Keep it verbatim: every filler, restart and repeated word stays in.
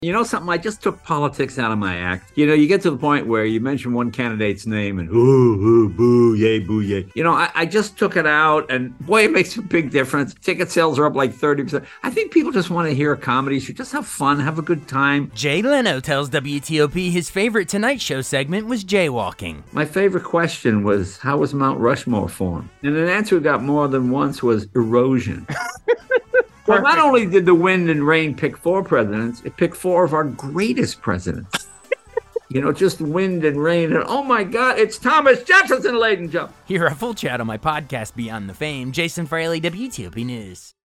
You know something? I just took politics out of my act. You know, you get to the point where you mention one candidate's name and ooh, ooh, boo, yay, boo, yay. You know, I, I just took it out, and boy, it makes a big difference. Ticket sales are up like thirty percent. I think people just want to hear a comedy show, just have fun, have a good time. Jay Leno tells W T O P his favorite Tonight Show segment was jaywalking. My favorite question was, how was Mount Rushmore formed? And an answer we got more than once was erosion. Well, not only did the wind and rain pick four presidents, it picked four of our greatest presidents. You know, just wind and rain, and oh my God, it's Thomas Jefferson, ladies and gentlemen. Hear a full chat on my podcast, Beyond the Fame. Jason Fraley, W T O P News.